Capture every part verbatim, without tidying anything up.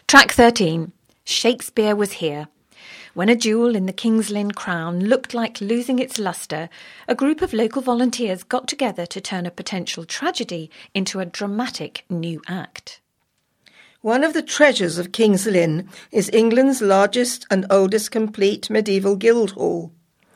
Track thirteen. Shakespeare was here. When a jewel in the King's Lynn crown looked like losing its lustre, a group of local volunteers got together to turn a potential tragedy into a dramatic new act. One of the treasures of King's Lynn is England's largest and oldest complete medieval Guildhall.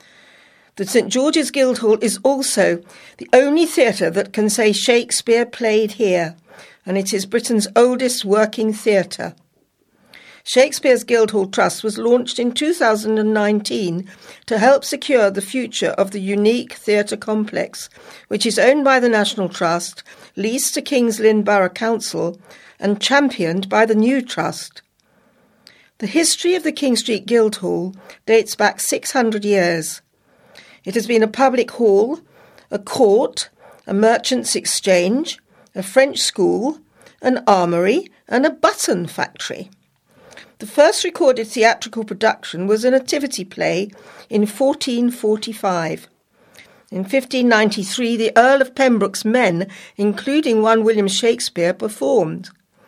The St George's Guildhall is also the only theatre that can say Shakespeare played here, and it is Britain's oldest working theatre. Shakespeare's Guildhall Trust was launched in two thousand nineteen to help secure the future of the unique theatre complex, which is owned by the National Trust, leased to King's Lynn Borough Council, and championed by the new Trust. The history of the King Street Guildhall dates back six hundred years. It has been a public hall, a court, a merchant's exchange, a French school, an armoury, and a button factory. The first recorded theatrical production was a nativity play in fourteen forty-five. In fifteen ninety-three, the Earl of Pembroke's men, including one William Shakespeare, performed.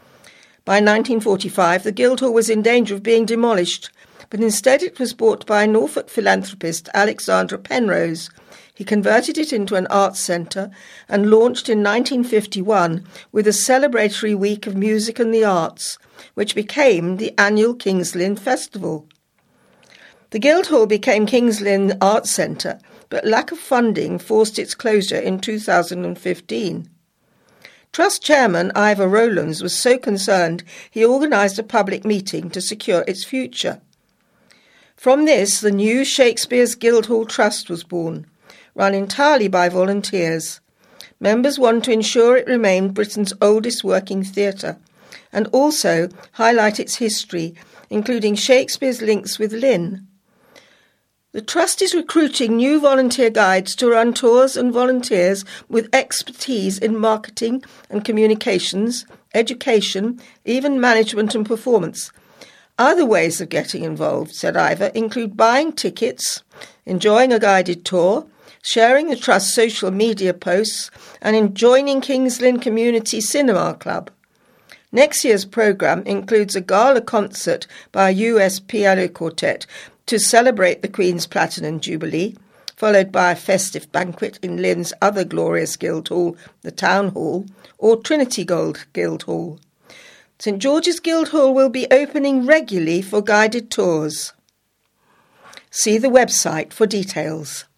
By nineteen forty-five, the Guildhall was in danger of being demolished, but instead it was bought by Norfolk philanthropist Alexander Penrose. He converted it into an arts centre and launched in nineteen fifty-one with a celebratory week of music and the arts, which became the annual King's Lynn Festival. The Guildhall became King's Lynn Arts Centre, but lack of funding forced its closure in two thousand fifteen. Trust chairman Ivor Rowlands was so concerned he organised a public meeting to secure its future. From this, the new Shakespeare's Guildhall Trust was born, run entirely by volunteers. Members want to ensure it remained Britain's oldest working theatre, and also highlight its history, including Shakespeare's links with Lynn. The Trust is recruiting new volunteer guides to run tours and volunteers with expertise in marketing and communications, education, even management and performance. Other ways of getting involved, said Ivor, include buying tickets, enjoying a guided tour, sharing the Trust's social media posts, and in joining King's Lynn Community Cinema Club. Next year's programme includes a gala concert by a U S piano quartet to celebrate the Queen's Platinum Jubilee, followed by a festive banquet in Lynn's other glorious Guildhall, the Town Hall, or Trinity Gold Guildhall. St George's Guildhall will be opening regularly for guided tours. See the website for details.